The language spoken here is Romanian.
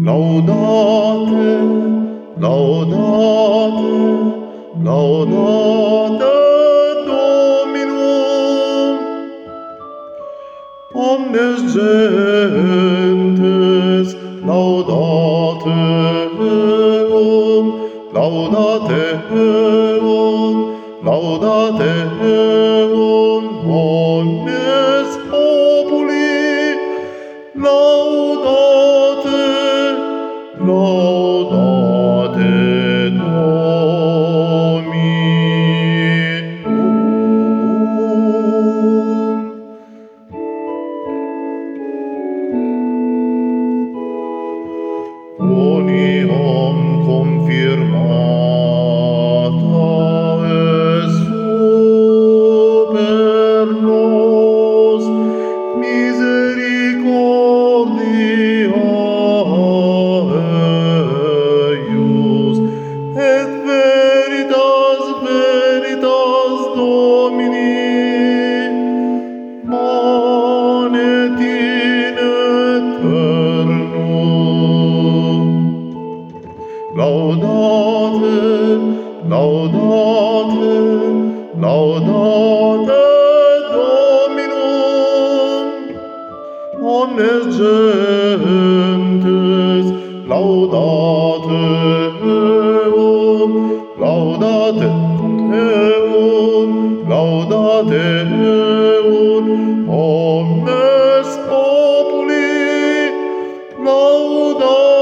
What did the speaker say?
Laudate, laudate, laudate Dominum, omnes gentes, laudate Eum, laudate Eum, laudate Eum, omnes populi, laudate, laudate Dominum. Quoniam confirmata est super nos misericordia eius, et veritas, veritas Domini, manet in aeternum. Laudate, laudate, laudate Dominum, omnes gentes, laudate Eum, laudate Eum, laudate Eum, omnes populi, laudate